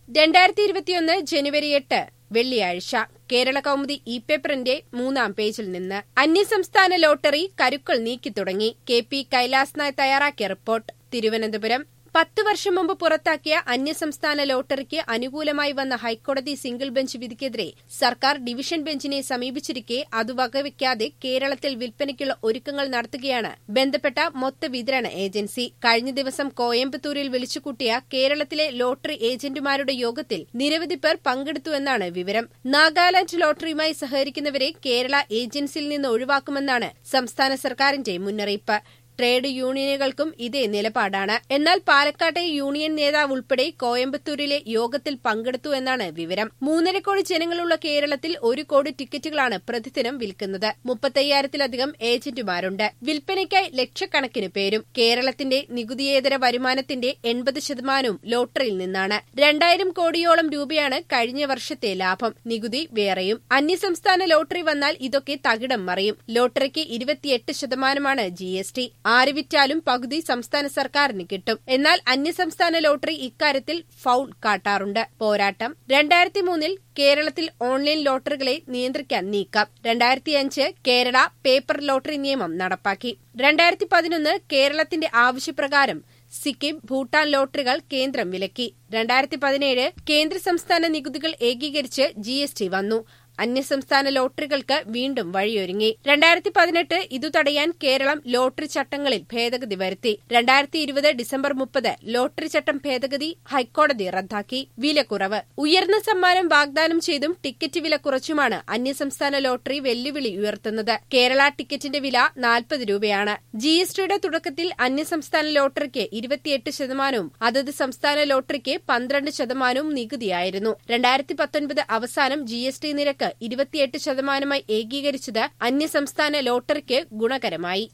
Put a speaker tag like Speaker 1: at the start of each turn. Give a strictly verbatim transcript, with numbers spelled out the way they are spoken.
Speaker 1: രണ്ടായിരത്തി ഇരുപത്തിയൊന്ന് ജനുവരി എട്ട് വെള്ളിയാഴ്ച കേരള കൗമുദി ഇ പേപ്പറിന്റെ മൂന്നാം പേജിൽ നിന്ന് അന്യസംസ്ഥാന ലോട്ടറി കരുക്കൾ നീക്കിത്തുടങ്ങി. കെ പി കൈലാസ് നായർ തയ്യാറാക്കിയ റിപ്പോർട്ട്. തിരുവനന്തപുരം. പത്ത് വർഷം മുമ്പ് പുറത്താക്കിയ അന്യസംസ്ഥാന ലോട്ടറിക്ക് അനുകൂലമായി വന്ന ഹൈക്കോടതി സിംഗിൾ ബെഞ്ച് വിധിക്കെതിരെ സർക്കാർ ഡിവിഷൻ ബെഞ്ചിനെ സമീപിച്ചിരിക്കെ അത് വകവയ്ക്കാതെ കേരളത്തിൽ വിൽപ്പനയ്ക്കുള്ള ഒരുക്കങ്ങൾ നടത്തുകയാണ് ബന്ധപ്പെട്ട മൊത്തവിതരണ ഏജൻസി. കഴിഞ്ഞ ദിവസം കോയമ്പത്തൂരിൽ വിളിച്ചുകൂട്ടിയ കേരളത്തിലെ ലോട്ടറി ഏജന്റുമാരുടെ യോഗത്തിൽ നിരവധി പേർ പങ്കെടുത്തുവെന്നാണ് വിവരം. നാഗാലാന്റ് ലോട്ടറിയുമായി സഹകരിക്കുന്നവരെ കേരള ഏജൻസിയിൽ നിന്ന് ഒഴിവാക്കുമെന്നാണ് സംസ്ഥാന സർക്കാരിന്റെ മുന്നറിയിപ്പ്. ട്രേഡ് യൂണിയനുകൾക്കും ഇതേ നിലപാടാണ്. എന്നാൽ പാലക്കാട്ടെ യൂണിയൻ നേതാവ് ഉൾപ്പെടെ കോയമ്പത്തൂരിലെ യോഗത്തിൽ പങ്കെടുത്തു എന്നാണ് വിവരം. മൂന്നര കോടി ജനങ്ങളുള്ള കേരളത്തിൽ ഒരു കോടി ടിക്കറ്റുകളാണ് പ്രതിദിനം വിൽക്കുന്നത്. മുപ്പത്തയ്യായിരത്തിലധികം ഏജന്റുമാരുണ്ട്. വിൽപ്പനയ്ക്കായി ലക്ഷക്കണക്കിന് പേരും. കേരളത്തിന്റെ നികുതിയേതര വരുമാനത്തിന്റെ എൺപത് ശതമാനവും ലോട്ടറിയിൽ നിന്നാണ്. രണ്ടായിരം കോടിയോളം രൂപയാണ് കഴിഞ്ഞ വർഷത്തെ ലാഭം. നികുതി വേറെയും. അന്യസംസ്ഥാന ലോട്ടറി വന്നാൽ ഇതൊക്കെ തകിടം മറിയും. ലോട്ടറിക്ക് ഇരുപത്തിയെട്ട് ശതമാനമാണ് ജി എസ് ടി. ആര് വിറ്റാലും പകുതി സംസ്ഥാന സർക്കാരിന് കിട്ടും. എന്നാൽ അന്യസംസ്ഥാന ലോട്ടറി ഇക്കാര്യത്തിൽ ഫൗൾ കാട്ടാറുണ്ട്. പോരാട്ടം. രണ്ടായിരത്തി മൂന്നിൽ കേരളത്തിൽ ഓൺലൈൻ ലോട്ടറികളെ നിയന്ത്രിക്കാൻ നീക്കം. രണ്ടായിരത്തിയഞ്ച് കേരള പേപ്പർ ലോട്ടറി നിയമം നടപ്പാക്കി. രണ്ടായിരത്തി പതിനൊന്ന് കേരളത്തിന്റെ ആവശ്യപ്രകാരം സിക്കിം, ഭൂട്ടാൻ ലോട്ടറികൾ കേന്ദ്രം വിലക്കി. രണ്ടായിരത്തി പതിനേഴ് കേന്ദ്ര സംസ്ഥാന നികുതികൾ ഏകീകരിച്ച് ജി എസ് ടി വന്നു. അന്യസംസ്ഥാന ലോട്ടറികൾക്ക് വീണ്ടും വഴിയൊരുങ്ങി. രണ്ടായിരത്തി പതിനെട്ട് ഇതു തടയാൻ കേരളം ലോട്ടറി ചട്ടങ്ങളിൽ ഭേദഗതി വരുത്തി. രണ്ടായിരത്തി ഇരുപത് ഡിസംബർ മുപ്പത് ലോട്ടറി ചട്ടം ഭേദഗതി ഹൈക്കോടതി റദ്ദാക്കി. വിലക്കുറവ്. ഉയർന്ന സമ്മാനം വാഗ്ദാനം ചെയ്തും ടിക്കറ്റ് വില കുറച്ചുമാണ് അന്യസംസ്ഥാന ലോട്ടറി വെല്ലുവിളി ഉയർത്തുന്നത്. കേരള ടിക്കറ്റിന്റെ വില നാൽപ്പത് രൂപയാണ്. ജി എസ് ടിയുടെ തുടക്കത്തിൽ അന്യസംസ്ഥാന ലോട്ടറിക്ക് ഇരുപത്തിയെട്ട് ശതമാനവും അതത് സംസ്ഥാന ലോട്ടറിക്ക് പന്ത്രണ്ട് ശതമാനവും നികുതിയായിരുന്നു. രണ്ടായിരത്തി പത്തൊൻപത് അവസാനം ജി എസ് ടി നിരക്ക് ഇരുപത്തിയെട്ട് ശതമാനമായി ഏകീകരിച്ചത് അന്യസംസ്ഥാന ലോട്ടറിക്ക് ഗുണകരമായി.